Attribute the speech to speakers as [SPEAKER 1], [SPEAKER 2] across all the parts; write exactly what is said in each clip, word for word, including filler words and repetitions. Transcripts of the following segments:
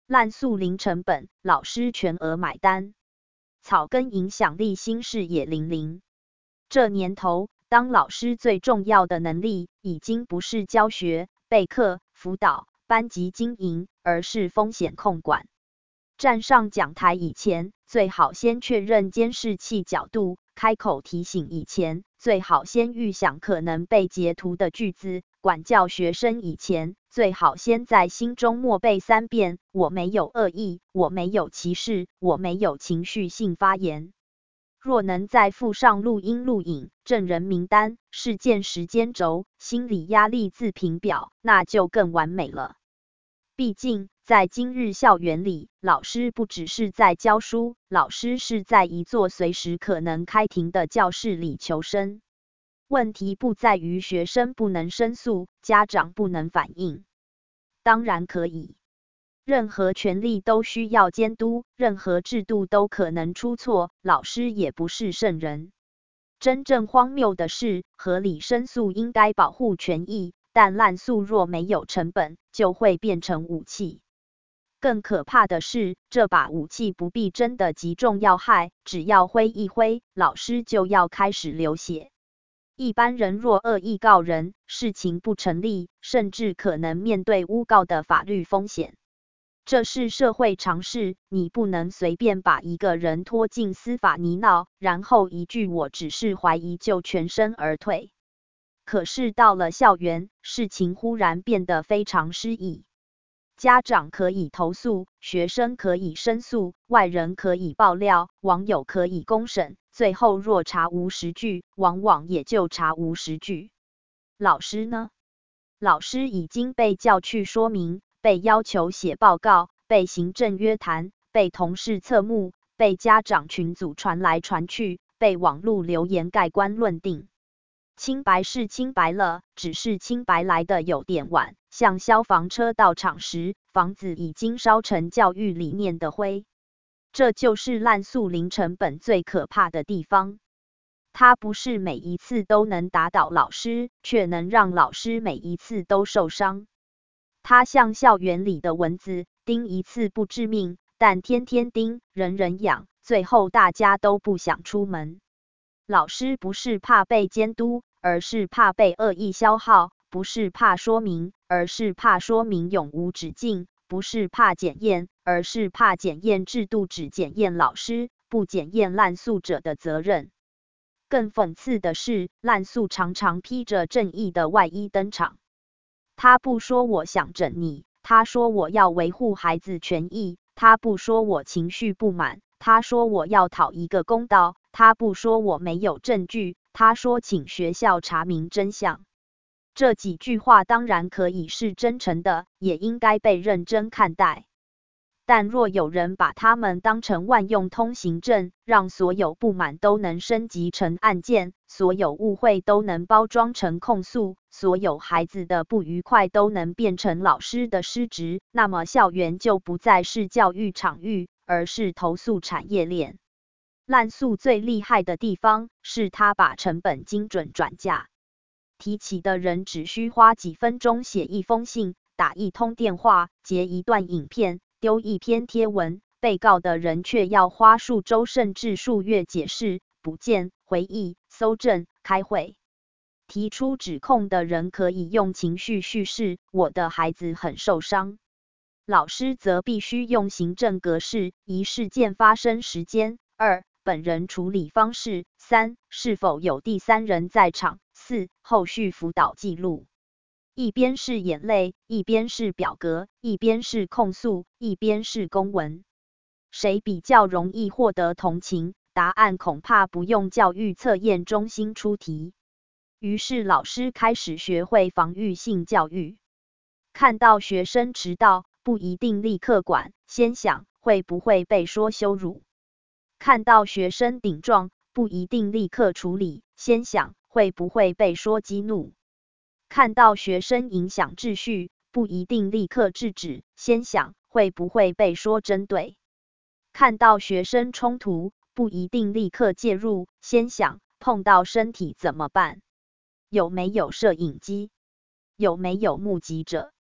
[SPEAKER 1] 滥诉零成本，老师全额买单。草根影响力新视野零零。这年头，当老师最重要的能力，已经不是教学、备课、辅导、班级经营，而是风险控管。站上讲台以前，最好先确认监视器角度；开口提醒以前，最好先预想可能被截图的句子；管教学生以前，最好先在心中默背三遍：我没有恶意，我没有歧视，我没有情绪性发言。若能再附上录音录影、证人名单、事件时间轴、心理压力自评表，那就更完美了。毕竟，在今日校园里，老师不只是在教书，老师是在一座随时可能开庭的教室里求生。问题不在于学生不能申诉，家长不能反映。当然可以。任何权利都需要监督，任何制度都可能出错，老师也不是圣人。真正荒谬的是，合理申诉应该保护权益，但滥诉若没有成本，就会变成武器。更可怕的是，这把武器不必真的击中要害，只要挥一挥，老师就要开始流血。一般人若恶意告人，事情不成立，甚至可能面对诬告的法律风险。这是社会常识，你不能随便把一个人拖进司法泥淖，然后一句我只是怀疑就全身而退。可是到了校园，事情忽然变得非常失意。家长可以投诉，学生可以申诉，外人可以爆料，网友可以公审，最后若查无实据，往往也就查无实据。老师呢？老师已经被叫去说明，被要求写报告，被行政约谈，被同事侧目，被家长群组传来传去，被网络留言盖棺论定。清白是清白了，只是清白来的有点晚，像消防车到场时，房子已经烧成教育理念的灰。这就是滥诉零成本最可怕的地方。它不是每一次都能打倒老师，却能让老师每一次都受伤。它像校园里的蚊子，叮一次不致命，但天天叮，人人痒，最后大家都不想出门。老师不是怕被监督，而是怕被恶意消耗；不是怕说明，而是怕说明永无止境；不是怕检验，而是怕检验制度只检验老师，不检验滥诉者的责任。更讽刺的是，滥诉常常披着正义的外衣登场。他不说我想整你，他说我要维护孩子权益，他不说我情绪不满，他说我要讨一个公道，他不说我没有证据，他说请学校查明真相。这几句话当然可以是真诚的，也应该被认真看待。但若有人把他们当成万用通行证，让所有不满都能升级成案件，所有误会都能包装成控诉，所有孩子的不愉快都能变成老师的失职，那么校园就不再是教育场域，而是投诉产业链。滥诉最厉害的地方，是他把成本精准转嫁。提起的人只需花几分钟写一封信，打一通电话，截一段影片，丢一篇贴文，被告的人却要花数周甚至数月解释、补件、回忆、搜证、开会。提出指控的人可以用情绪叙事，我的孩子很受伤。老师则必须用行政格式：一、事件发生时间；二、本人处理方式；三、是否有第三人在场；四、后续辅导记录。一边是眼泪，一边是表格，一边是控诉，一边是公文。谁比较容易获得同情？答案恐怕不用教育测验中心出题。于是老师开始学会防御性教育。看到学生迟到，不一定立刻管，先想会不会被说羞辱。看到学生顶撞，不一定立刻处理，先想会不会被说激怒。看到学生影响秩序，不一定立刻制止，先想会不会被说针对。看到学生冲突，不一定立刻介入，先想碰到身体怎么办？有没有摄影机？有没有目击者？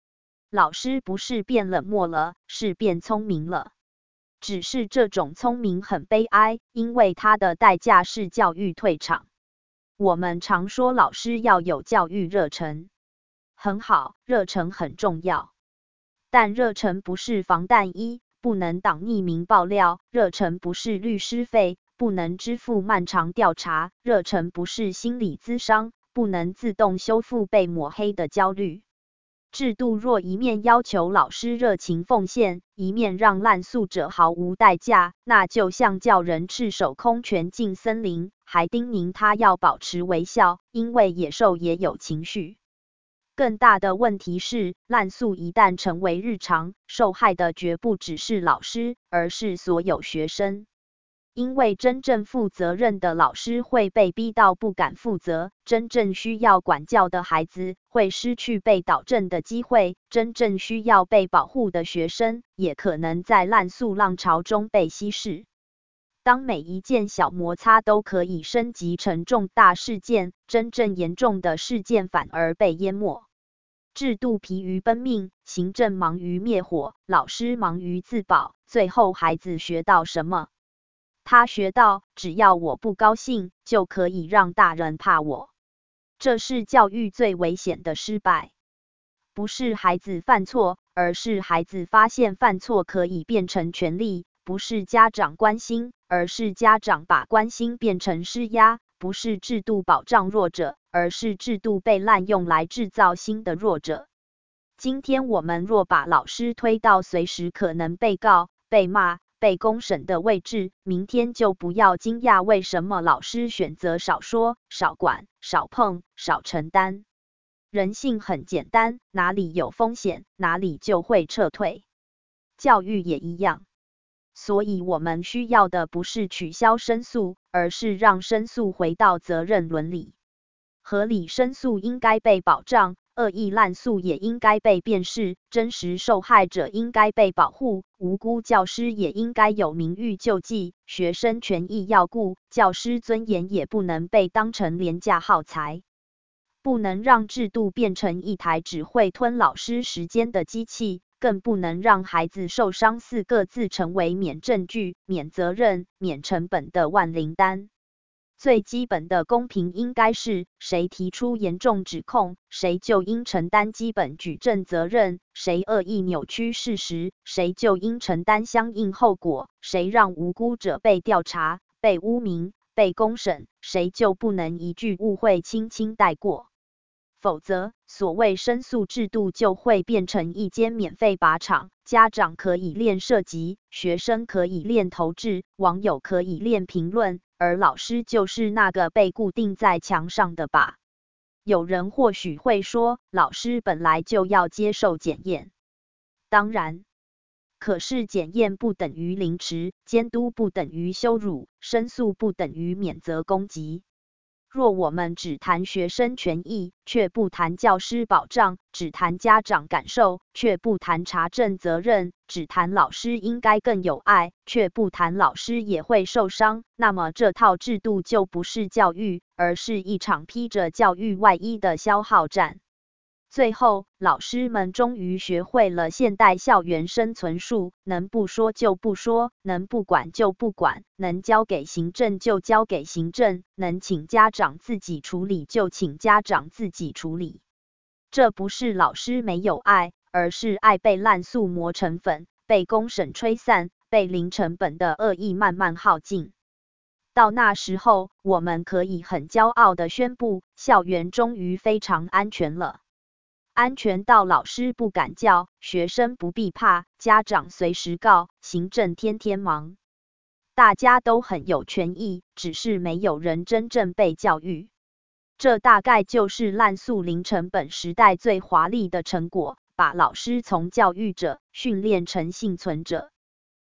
[SPEAKER 1] 老师不是变冷漠了，是变聪明了。只是这种聪明很悲哀，因为它的代价是教育退场。我们常说老师要有教育热忱，很好，热忱很重要。但热忱不是防弹衣，不能挡匿名爆料；热忱不是律师费，不能支付漫长调查；热忱不是心理咨商，不能自动修复被抹黑的焦虑。制度若一面要求老师热情奉献，一面让滥诉者毫无代价，那就像叫人赤手空拳进森林，还叮咛他要保持微笑，因为野兽也有情绪。更大的问题是，滥诉一旦成为日常，受害的绝不只是老师，而是所有学生。因为真正负责任的老师会被逼到不敢负责，真正需要管教的孩子会失去被导正的机会，真正需要被保护的学生也可能在滥诉浪潮中被稀释。当每一件小摩擦都可以升级成重大事件，真正严重的事件反而被淹没。制度疲于奔命，行政忙于灭火，老师忙于自保，最后孩子学到什么？他学到，只要我不高兴，就可以让大人怕我。这是教育最危险的失败。不是孩子犯错，而是孩子发现犯错可以变成权利；不是家长关心，而是家长把关心变成施压；不是制度保障弱者，而是制度被滥用来制造新的弱者。今天我们若把老师推到随时可能被告、被骂、被公审的位置，明天就不要惊讶为什么老师选择少说、少管、少碰、少承担。人性很简单，哪里有风险，哪里就会撤退。教育也一样。所以我们需要的不是取消申诉，而是让申诉回到责任伦理。合理申诉应该被保障，恶意滥诉也应该被辨识，真实受害者应该被保护，无辜教师也应该有名誉救济，学生权益要顾，教师尊严也不能被当成廉价耗材。不能让制度变成一台只会吞老师时间的机器，更不能让孩子受伤四个字成为免证据、免责任、免成本的万灵丹。最基本的公平应该是，谁提出严重指控，谁就应承担基本举证责任；谁恶意扭曲事实，谁就应承担相应后果；谁让无辜者被调查、被污名、被公审，谁就不能一句误会轻轻带过。否则，所谓申诉制度就会变成一间免费靶场，家长可以练射击，学生可以练投掷，网友可以练评论，而老师就是那个被固定在墙上的靶。有人或许会说，老师本来就要接受检验。当然，可是检验不等于凌迟，监督不等于羞辱，申诉不等于免责攻击。若我们只谈学生权益，却不谈教师保障；只谈家长感受，却不谈查证责任；只谈老师应该更有爱，却不谈老师也会受伤，那么这套制度就不是教育，而是一场披着教育外衣的消耗战。最后，老师们终于学会了现代校园生存术，能不说就不说，能不管就不管，能交给行政就交给行政，能请家长自己处理就请家长自己处理。这不是老师没有爱，而是爱被滥诉磨成粉，被公审吹散，被零成本的恶意慢慢耗尽。到那时候，我们可以很骄傲地宣布，校园终于非常安全了。安全到老师不敢叫，学生不必怕，家长随时告，行政天天忙。大家都很有权益，只是没有人真正被教育。这大概就是滥诉零成本时代最华丽的成果，把老师从教育者训练成幸存者。